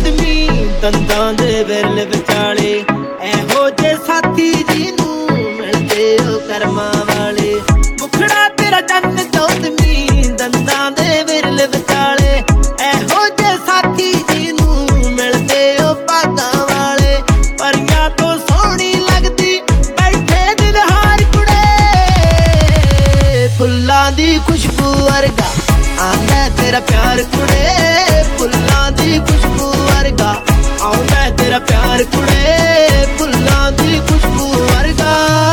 ਚੌਦਵੀਂ ਦੰਦਾਂ ਦੇ ਵਿਰਲ ਵਿਚਾਲੇ ਇਹੋ ਜੇ ਸਾਥੀ ਜੀ ਨੂੰ ਮਿਲਦੇ ਹੋ ਕਰਮਾਂ ਵਾਲੇ। ਮੁਖੜਾ ਤੇਰਾ ਚੰਨ ਚੌਦਵੀਂ ਦੰਦਾਂ ਦੇ ਵਿਰਲ ਵਿਚਾਲੇ ਇਹੋ ਜੇ ਸਾਥੀ ਜੀ ਨੂੰ ਮਿਲਦੇ ਹੋ ਭਾਗਾਂ ਵਾਲੇ। ਪਰੀਆਂ ਤੋਂ ਸੋਹਣੀ ਲੱਗਦੀ ਬੈਠੇ ਦਿਲਹਾਰ ਕੁੜੇ ਫੁੱਲਾਂ ਦੀ ਖੁਸ਼ਬੂ ਵਰਗਾ ਆਉਂਦਾ ਤੇਰਾ ਪਿਆਰ ਕੁੜੇ। ਫੁੱਲਾਂ ਦੀ ਖੁਸ਼ਬੂ ਵਰਗਾ ਆਉਂਦਾ ਤੇਰਾ ਪਿਆਰ ਕੁੜੇ। ਫੁੱਲਾਂ ਦੀ ਖੁਸ਼ਬੂ ਵਰਗਾ।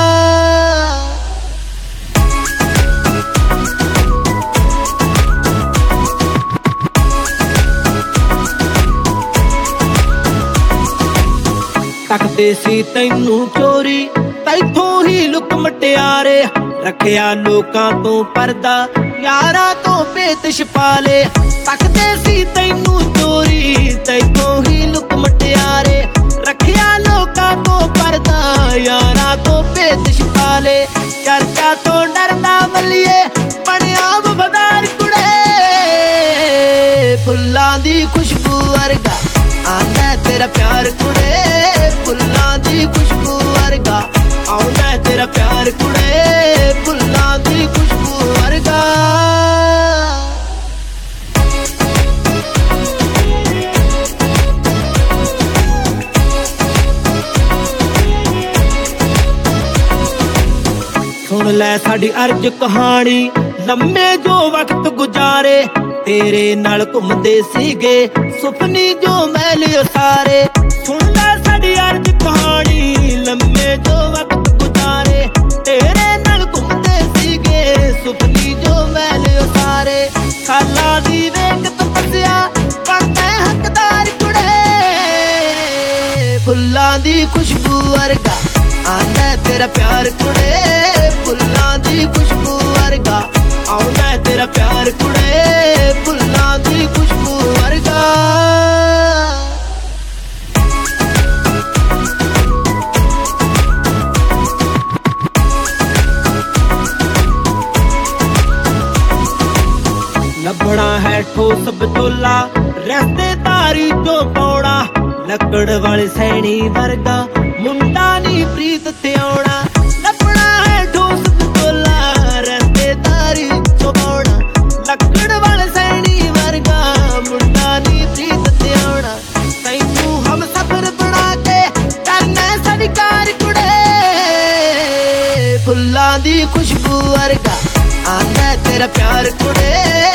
ਤੱਕਦੇ ਸੀ ਤੈਨੂੰ ਚੋਰੀ ਤੈਥੋਂ ਹੀ ਲੁਕ ਮਟਿਆਰੇ। ਰੱਖਿਆ ਲੋਕਾਂ ਤੋਂ ਪਰਦਾ ਯਾਰਾਂ ਤੋਂ ਭੇਤ ਛੁਪਾ ਲੇ। ਤੱਕਦੇ ਸੀ ਤੈਨੂੰ ਚੋਰੀ ਤੈਥੋਂ ਹੀ ਲੁਕ ਮਟਿਆਰੇ। ਰੱਖਿਆ ਲੋਕਾਂ ਤੋਂ ਪਰਦਾ ਯਾਰਾਂ ਤੋਂ ਭੇਤ ਛੁਪਾ ਲੇ। ਚਰਚਾ ਤੋਂ ਡਰਦਾ ਬੱਲੀਏ ਬਣਿਆ ਵਫਾਦਾਰ ਕੁੜੇ। ਫੁੱਲਾਂ ਦੀ ਖੁਸ਼ਬੂ ਵਰਗਾ ਆਉਂਦਾ ਤੇਰਾ ਪਿਆਰ ਕੁੜੇ। ਫੁੱਲਾਂ ਦੀ ਖੁਸ਼ਬੂ ਵਰਗਾ ਆਉਂਦਾ ਤੇਰਾ ਪਿਆਰ ਕੁੜੇ। ਫੁੱਲਾਂ ਦੀ ਖੁਸ਼ਬੂ ਵਰਗਾ। ਸੁਣ ਲੈ ਸਾਡੀ ਅਰਜ਼ ਕਹਾਣੀ ਲੰਮੇ ਜੋ ਵਕਤ ਗੁਜ਼ਾਰੇ। ਤੇਰੇ ਨਾਲ ਘੁੰਮਦੇ ਸੀਗੇ ਸੁਪਨੇ ਜੋ ਮਹਿਲ ਉਸਾਰੇ। ਸੁਣ ਲੈ ਸਾਡੀ ਅਰਜ਼ ਕਹਾਣੀ ਲੰਮੇ ਜੋ ਵਕਤ ਗੁਜ਼ਾਰੇ। ਤੇਰੇ ਨਾਲ ਘੁੰਮਦੇ ਸੀਗੇ ਸੁਪਨੇ ਜੋ ਮਹਿਲ ਉਸਾਰੇ। ਸਾਲਾਂ ਦੀ ਵੇਖ ਤਪੱਸਿਆ ਬਣਦਾ ਹੱਕਦਾਰ ਕੁੜੇ। ਫੁੱਲਾਂ ਦੀ ਖੁਸ਼ਬੂ ਵਰਗਾ ਆਉਂਦਾ ਤੇਰਾ ਪਿਆਰ ਕੁੜੇ। ਫੁੱਲਾਂ ਦੀ ਖੁਸ਼ਬੂ ਵਰਗਾ ਆਉਂਦਾ ਤੇਰਾ ਪਿਆਰ ਕੁੜੇ। ਫੁੱਲਾਂ ਦੀ ਖੁਸ਼ਬੂ ਵਰਗਾ। ਲੱਭਣਾ ਹੈ ਠੋਸ ਬਚੋਲਾ ਰਿਸ਼ਤੇਦਾਰੀ ਚੋਂ ਪਾਉਣਾ। ਲੱਕੜ ਵਾਲੇ ਸੈਣੀ ਵਰਗਾ ਮੁੰਡਾ ਨੀ ਪ੍ਰੀਤ ਤੇ ਆਉਣਾ। ਲੱਭਣਾ ਹੈ ਠੋਸ ਬਚੋਲਾ ਰਿਸ਼ਤੇਦਾਰੀ ਚੋਂ ਪਾਉਣਾ। ਲੱਕੜ ਵਾਲੇ ਸੈਣੀ ਵਰਗਾ ਮੁੰਡਾ ਨੀ ਪ੍ਰੀਤ ਤੇ ਆਉਣਾ। ਤੈਨੂੰ ਹਮਸਫਰ ਬਣਾ ਕੇ ਕਰਨਾ ਸਵੀਕਾਰ ਕੁੜੇ। ਫੁੱਲਾਂ ਦੀ ਖੁਸ਼ਬੂ ਵਰਗਾ ਆਉਂਦਾ ਤੇਰਾ ਪਿਆਰ ਕੁੜੇ।